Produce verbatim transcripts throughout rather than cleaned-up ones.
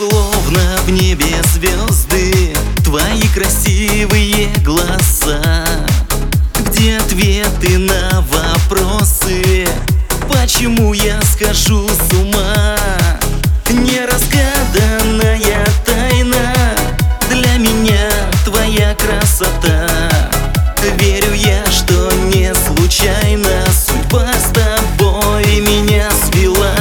Словно в небе звезды, твои красивые глаза, где ответы на вопросы, почему я схожу с ума. Неразгаданная тайна, для меня твоя красота. Верю я, что не случайно судьба с тобой меня свела.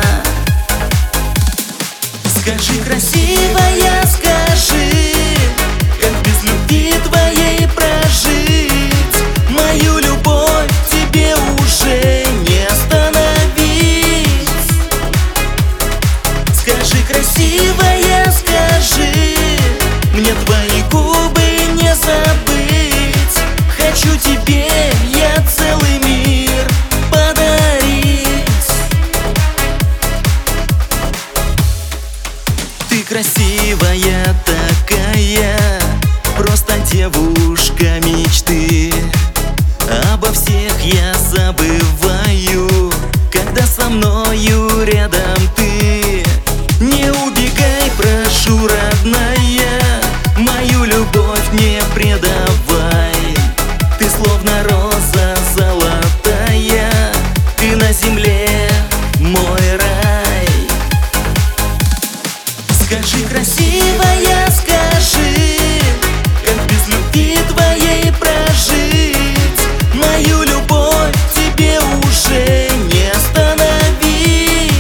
Скажи, красивая, скажи, как без любви твоей прожить? Мою любовь тебе уже не остановить. Скажи, красивая, скажи, мне твои губы не забыть. Хочу тебе я целый мир подарить. Ты красивая такая, просто девушка мечты. Обо всех я забываю, когда со мною рядом ты. Не убегай, прошу, родная, мою любовь не предавай. Ты словно роза золотая, ты на земле мой рай. Скажи, красивая, скажи, как без любви твоей прожить? Мою любовь тебе уже не остановить.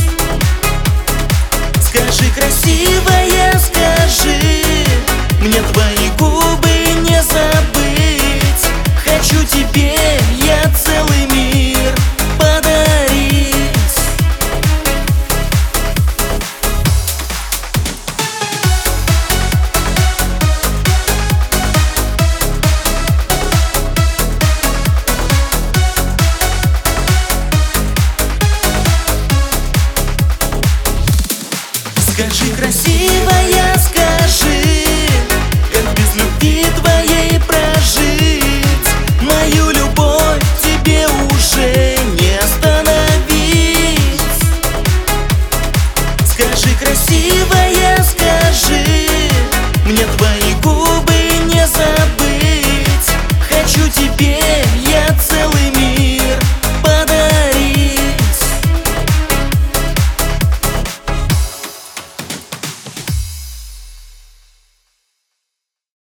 Скажи, красивая, скажи, мне твои губы не забыть. Хочу тебе я целый мир подарить. Скажи, красивая, скажи, как без любви твоей прожить? Мою любовь тебе уже не остановить. Скажи, красивая,